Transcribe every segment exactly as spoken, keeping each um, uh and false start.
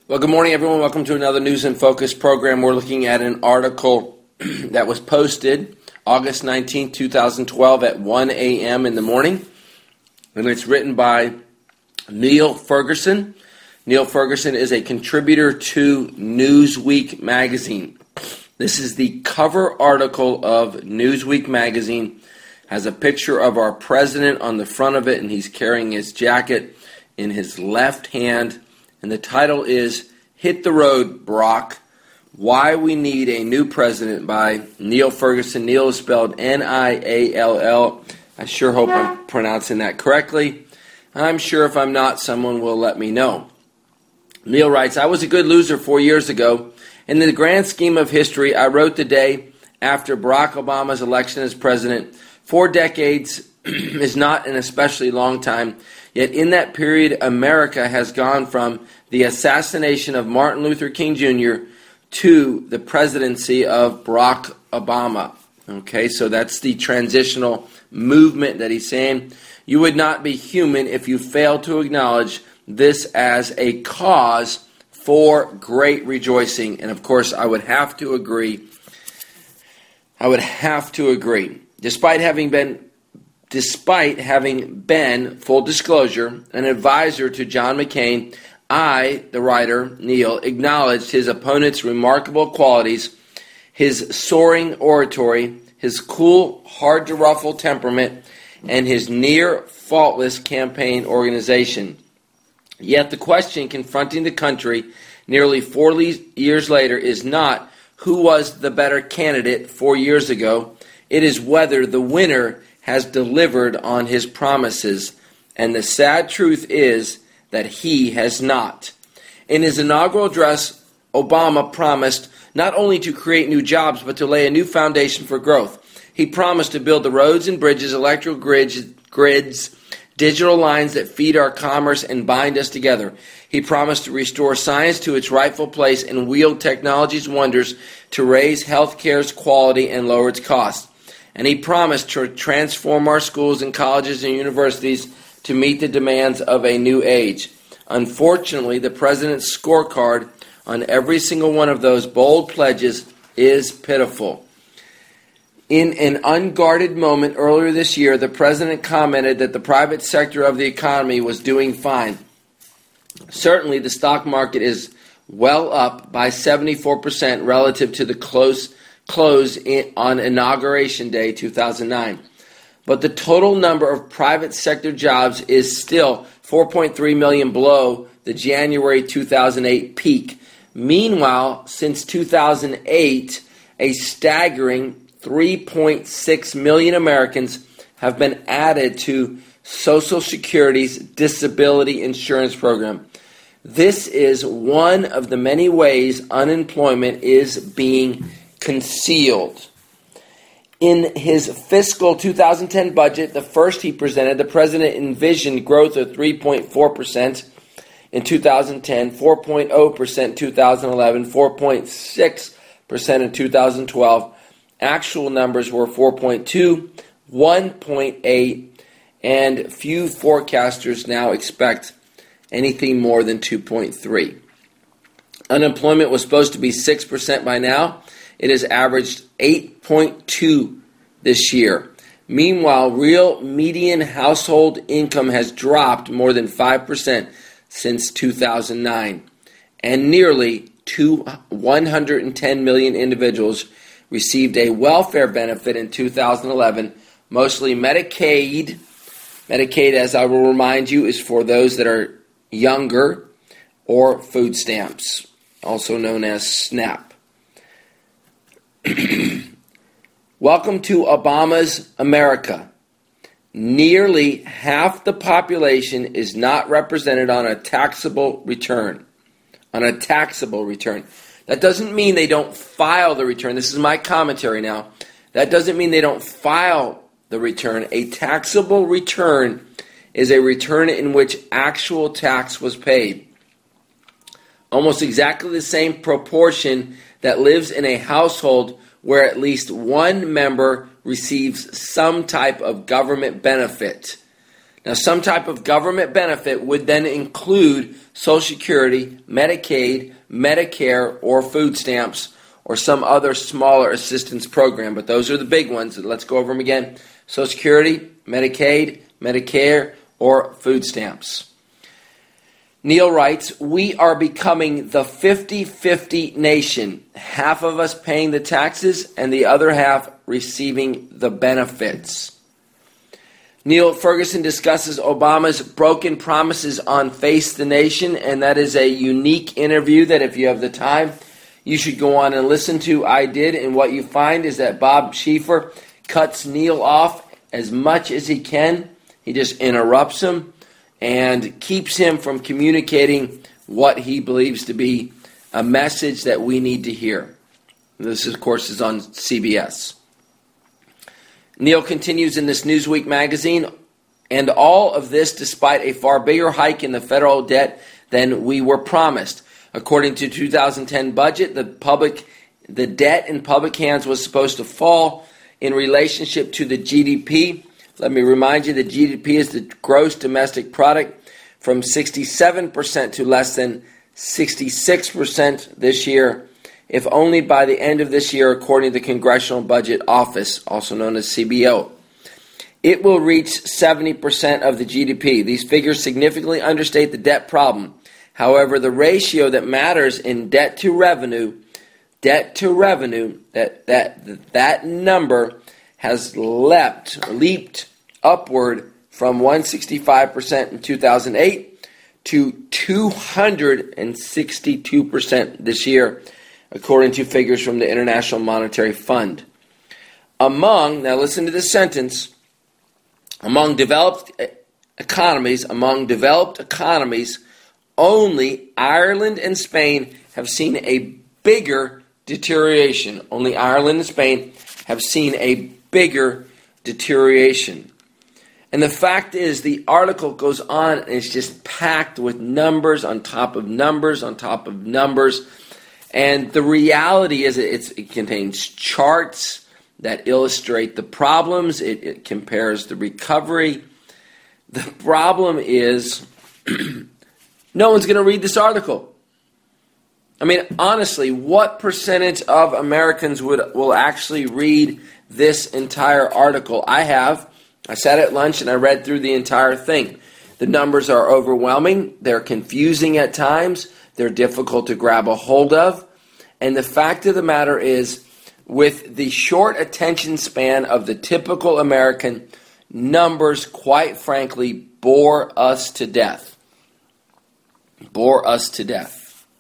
Well, good morning, everyone. Welcome to another News in Focus program. We're looking at an article that was posted August nineteenth, twenty twelve at one a.m. in the morning. And it's written by Neil Ferguson. Neil Ferguson is a contributor to Newsweek magazine. This is the cover article of Newsweek magazine. Has a picture of our president on the front of it, and he's carrying his jacket in his left hand. And the title is Hit the Road, Brock, Why We Need a New President by Neil Ferguson. Neil is spelled N I A L L. I sure hope I'm pronouncing that correctly. I'm sure if I'm not, someone will let me know. Neil writes, I was a good loser four years ago. In the grand scheme of history, I wrote the day after Barack Obama's election as president. Four decades is not an especially long time. Yet in that period, America has gone from the assassination of Martin Luther King Junior to the presidency of Barack Obama. Okay, so that's the transitional movement that he's saying. You would not be human if you failed to acknowledge this as a cause for great rejoicing. And of course, I would have to agree. I would have to agree. Despite having been Despite having been, full disclosure, an advisor to John McCain, I, the writer, Neil, acknowledged his opponent's remarkable qualities, his soaring oratory, his cool, hard-to-ruffle temperament, and his near-faultless campaign organization. Yet the question confronting the country nearly four le- years later is not who was the better candidate four years ago. It is whether the winner has delivered on his promises, and the sad truth is that he has not. In his inaugural address, Obama promised not only to create new jobs, but to lay a new foundation for growth. He promised to build the roads and bridges, electrical grids, grids, digital lines that feed our commerce and bind us together. He promised to restore science to its rightful place and wield technology's wonders to raise healthcare's quality and lower its costs. And he promised to transform our schools and colleges and universities to meet the demands of a new age. Unfortunately, the president's scorecard on every single one of those bold pledges is pitiful. In an unguarded moment earlier this year, the president commented that the private sector of the economy was doing fine. Certainly, the stock market is well up by seventy-four percent relative to the close close in, on Inauguration Day two thousand nine. But the total number of private sector jobs is still four point three million below the January two thousand eight peak. Meanwhile, since two thousand eight, a staggering three point six million Americans have been added to Social Security's disability insurance program. This is one of the many ways unemployment is being concealed. In his fiscal two thousand ten budget, the first he presented, the president envisioned growth of three point four percent in two thousand ten, four point zero percent in two thousand eleven, four point six percent in two thousand twelve. Actual numbers were four point two, one point eight, and few forecasters now expect anything more than two point three. Unemployment was supposed to be six percent by now. It has averaged eight point two this year. Meanwhile, real median household income has dropped more than five percent since two thousand nine. And nearly one hundred ten million individuals received a welfare benefit in two thousand eleven, mostly Medicaid. Medicaid, as I will remind you, is for those that are younger, or food stamps, also known as SNAP. Welcome to Obama's America. Nearly half the population is not represented on a taxable return. On a taxable return. That doesn't mean they don't file the return. This is my commentary now. That doesn't mean they don't file the return. A taxable return is a return in which actual tax was paid. Almost exactly the same proportion that lives in a household where at least one member receives some type of government benefit. Now, some type of government benefit would then include Social Security, Medicaid, Medicare, or food stamps, or some other smaller assistance program. But those are the big ones. Let's go over them again. Social Security, Medicaid, Medicare, or food stamps. Neil writes, we are becoming the fifty-fifty nation, half of us paying the taxes and the other half receiving the benefits. Neil Ferguson discusses Obama's broken promises on Face the Nation, and that is a unique interview that if you have the time, you should go on and listen to. I did, and what you find is that Bob Schieffer cuts Neil off as much as he can. He just interrupts him and keeps him from communicating what he believes to be a message that we need to hear. This, of course, is on C B S. Neil continues in this Newsweek magazine, and all of this despite a far bigger hike in the federal debt than we were promised. According to two thousand ten budget, the public, the debt in public hands was supposed to fall in relationship to the G D P. Let me remind you, the G D P is the gross domestic product, from sixty-seven percent to less than sixty-six percent this year, if only by the end of this year, according to the Congressional Budget Office, also known as C B O. It will reach seventy percent of the G D P. These figures significantly understate the debt problem. However, the ratio that matters in debt to revenue, debt to revenue, that that that number has leapt, leaped upward from one hundred sixty-five percent in two thousand eight to two hundred sixty-two percent this year, according to figures from the International Monetary Fund. Among, now listen to this sentence, among developed economies, among developed economies, only Ireland and Spain have seen a bigger deterioration. Only Ireland and Spain have seen a bigger deterioration. And the fact is, the article goes on and it's just packed with numbers on top of numbers on top of numbers. And the reality is it's, it contains charts that illustrate the problems. It, it compares the recovery. The problem is no one's going to read this article. I mean, honestly, what percentage of Americans would will actually read this entire article? I have. I sat at lunch and I read through the entire thing. The numbers are overwhelming. They're confusing at times. They're difficult to grab a hold of. And the fact of the matter is, with the short attention span of the typical American, numbers, quite frankly, bore us to death. Bore us to death.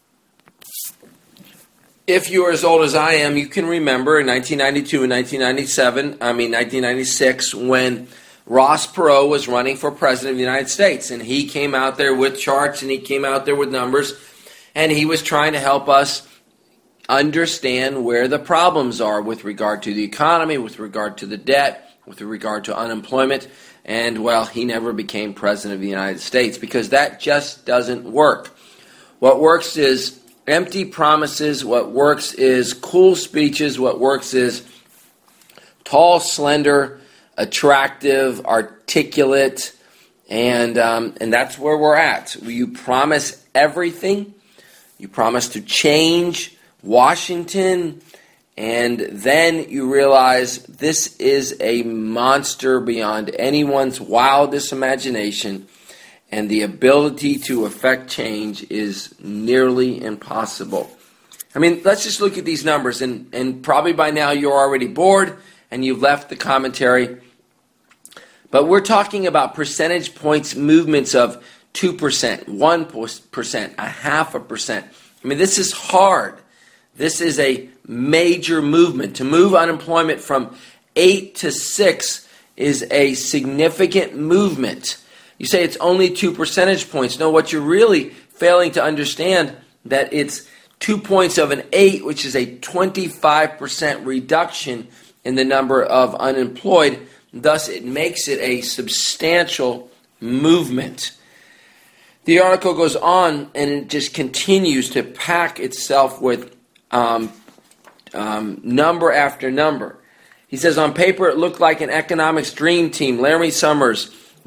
If you are as old as I am, you can remember in nineteen ninety-two and nineteen ninety-seven, I mean nineteen ninety-six, when Ross Perot was running for president of the United States. And he came out there with charts and he came out there with numbers. And he was trying to help us understand where the problems are with regard to the economy, with regard to the debt, with regard to unemployment. And, well, he never became president of the United States because that just doesn't work. What works is empty promises. What works is cool speeches. What works is tall, slender, attractive, articulate, and um, and that's where we're at. You promise everything. You promise to change Washington, and then you realize this is a monster beyond anyone's wildest imagination, and the ability to affect change is nearly impossible. I mean, let's just look at these numbers, and, and probably by now you're already bored and you've left the commentary. But we're talking about percentage points movements of two percent, one percent, a half a percent. I mean, this is hard. This is a major movement. To move unemployment from eight to six is a significant movement. You say it's only two percentage points. No, what you're really failing to understand that it's two points of an eight, which is a twenty-five percent reduction in the number of unemployed. Thus, it makes it a substantial movement. The article goes on and it just continues to pack itself with um, um, number after number. He says, on paper, it looked like an economics dream team. Larry Summers,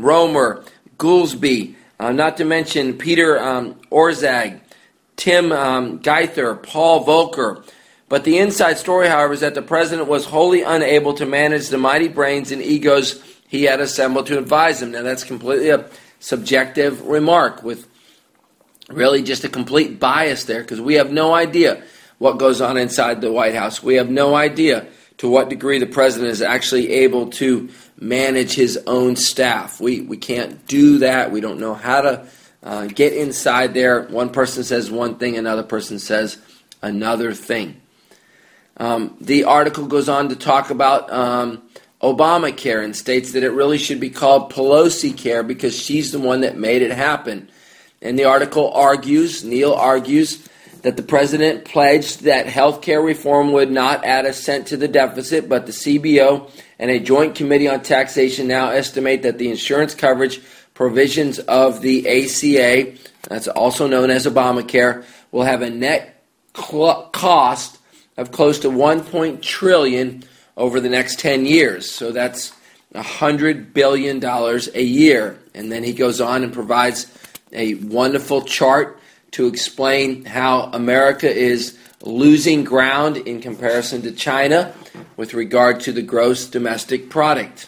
Romer, Goolsbee, uh, not to mention Peter um, Orszag, Tim um, Geithner, Paul Volcker. But the inside story, however, is that the president was wholly unable to manage the mighty brains and egos he had assembled to advise him. Now, that's completely a subjective remark with really just a complete bias there, because we have no idea what goes on inside the White House. We have no idea to what degree the president is actually able to manage his own staff. We we can't do that. We don't know how to uh, get inside there. One person says one thing, another person says another thing. Um, the article goes on to talk about um, Obamacare and states that it really should be called Pelosi Care because she's the one that made it happen. And the article argues, Neil argues, that the president pledged that health care reform would not add a cent to the deficit, but the C B O and a joint committee on taxation now estimate that the insurance coverage provisions of the A C A, that's also known as Obamacare, will have a net cl- cost of close to one point one trillion dollars over the next ten years. So that's one hundred billion dollars a year. And then he goes on and provides a wonderful chart to explain how America is losing ground in comparison to China with regard to the gross domestic product.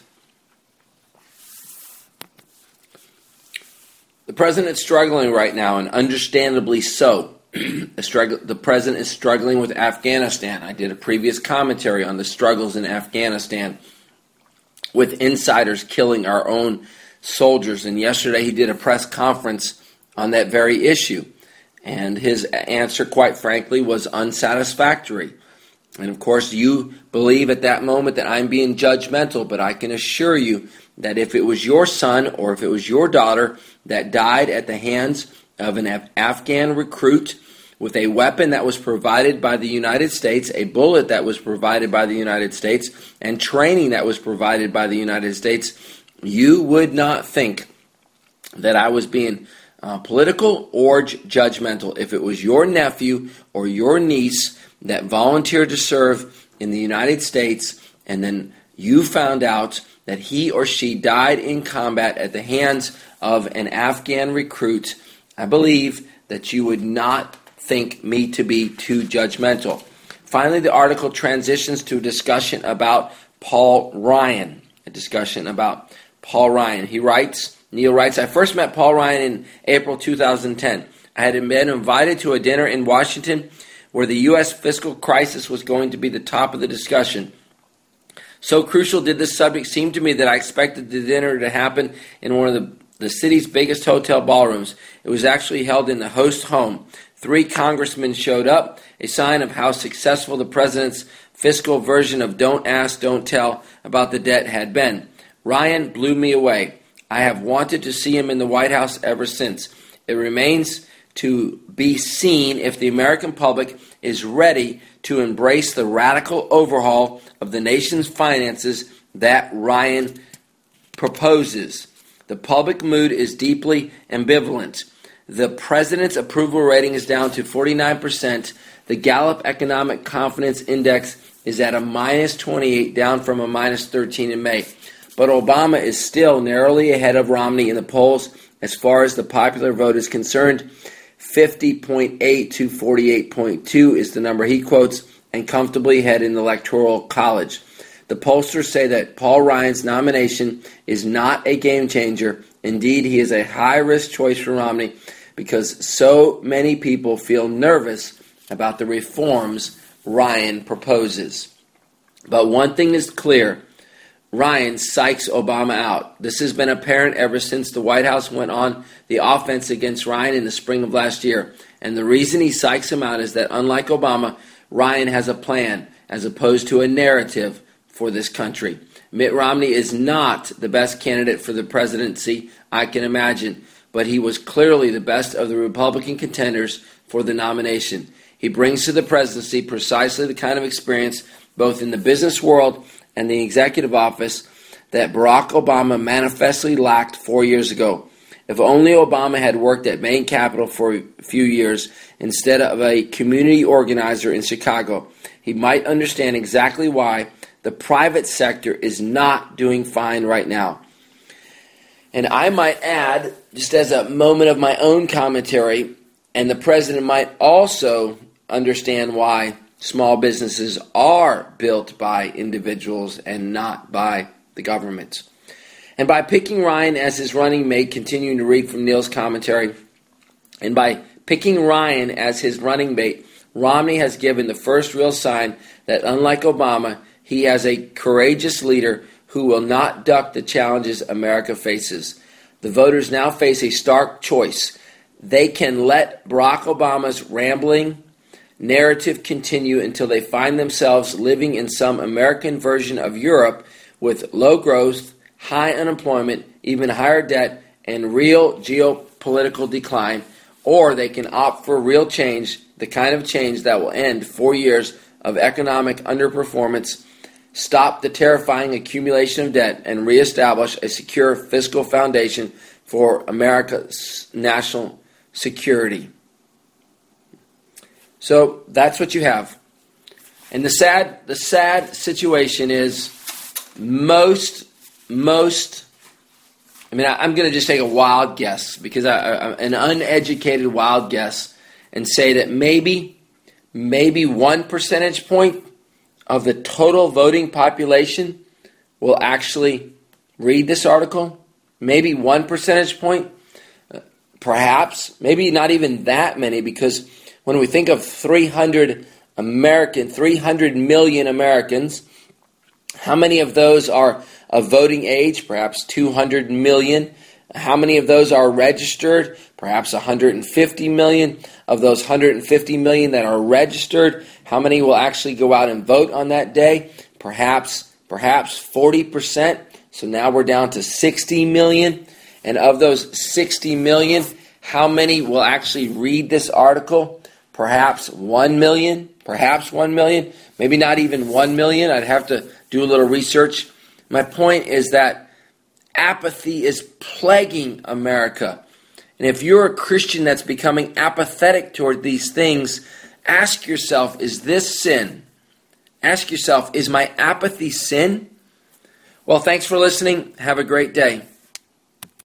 The president is struggling right now, and understandably so. The president is struggling with Afghanistan. I did a previous commentary on the struggles in Afghanistan with insiders killing our own soldiers. And yesterday he did a press conference on that very issue. And his answer, quite frankly, was unsatisfactory. And of course, you believe at that moment that I'm being judgmental, but I can assure you that if it was your son or if it was your daughter that died at the hands of an Af- Afghan recruit with a weapon that was provided by the United States, a bullet that was provided by the United States, and training that was provided by the United States, you would not think that I was being uh, political or j- judgmental. If it was your nephew or your niece that volunteered to serve in the United States, and then you found out that he or she died in combat at the hands of an Afghan recruit, I believe that you would not think me to be too judgmental. Finally, the article transitions to a discussion about Paul Ryan. A discussion about Paul Ryan. He writes, Neil writes, I first met Paul Ryan in April two thousand ten. I had been invited to a dinner in Washington where the U S fiscal crisis was going to be the top of the discussion. So crucial did this subject seem to me that I expected the dinner to happen in one of the, the city's biggest hotel ballrooms. It was actually held in the host home. Three congressmen showed up, a sign of how successful the president's fiscal version of don't ask, don't tell about the debt had been. Ryan blew me away. I have wanted to see him in the White House ever since. It remains to be seen if the American public is ready to embrace the radical overhaul of the nation's finances that Ryan proposes. The public mood is deeply ambivalent. The president's approval rating is down to forty-nine percent. The Gallup Economic Confidence Index is at a minus twenty-eight, down from a minus thirteen in May. But Obama is still narrowly ahead of Romney in the polls as far as the popular vote is concerned. fifty point eight to forty-eight point two is the number he quotes, and comfortably ahead in the Electoral College. The pollsters say that Paul Ryan's nomination is not a game changer. Indeed, he is a high-risk choice for Romney because so many people feel nervous about the reforms Ryan proposes. But one thing is clear. Ryan psychs Obama out. This has been apparent ever since the White House went on the offense against Ryan in the spring of last year. And the reason he psychs him out is that, unlike Obama, Ryan has a plan as opposed to a narrative for this country. Mitt Romney is not the best candidate for the presidency I can imagine, but he was clearly the best of the Republican contenders for the nomination. He brings to the presidency precisely the kind of experience, both in the business world and the executive office, that Barack Obama manifestly lacked four years ago. If only Obama had worked at Maine Capital for a few years instead of a community organizer in Chicago, he might understand exactly why the private sector is not doing fine right now. And I might add, just as a moment of my own commentary, and the president might also understand why small businesses are built by individuals and not by the government. And by picking Ryan as his running mate, continuing to read from Neil's commentary, and by picking Ryan as his running mate, Romney has given the first real sign that, unlike Obama, he has a courageous leader who will not duck the challenges America faces. The voters now face a stark choice. They can let Barack Obama's rambling narrative continue until they find themselves living in some American version of Europe with low growth, high unemployment, even higher debt, and real geopolitical decline, or they can opt for real change, the kind of change that will end four years of economic underperformance, stop the terrifying accumulation of debt, and reestablish a secure fiscal foundation for America's national security. So that's what you have. And the sad the sad situation is most, most, I mean, I, I'm going to just take a wild guess, because I, I, an uneducated wild guess, and say that maybe, maybe one percentage point of the total voting population will actually read this article. Maybe one percentage point, uh, perhaps, maybe not even that many, because when we think of three hundred American, three hundred million Americans, how many of those are of voting age? Perhaps two hundred million. How many of those are registered? Perhaps one hundred fifty million. Of those one hundred fifty million that are registered, how many will actually go out and vote on that day? Perhaps, perhaps forty percent. So now we're down to sixty million. And of those sixty million, how many will actually read this article? Perhaps one million. Perhaps one million. Maybe not even one million. I'd have to do a little research. My point is that apathy is plaguing America. And if you're a Christian that's becoming apathetic toward these things, ask yourself, is this sin? Ask yourself, is my apathy sin? Well, thanks for listening. Have a great day.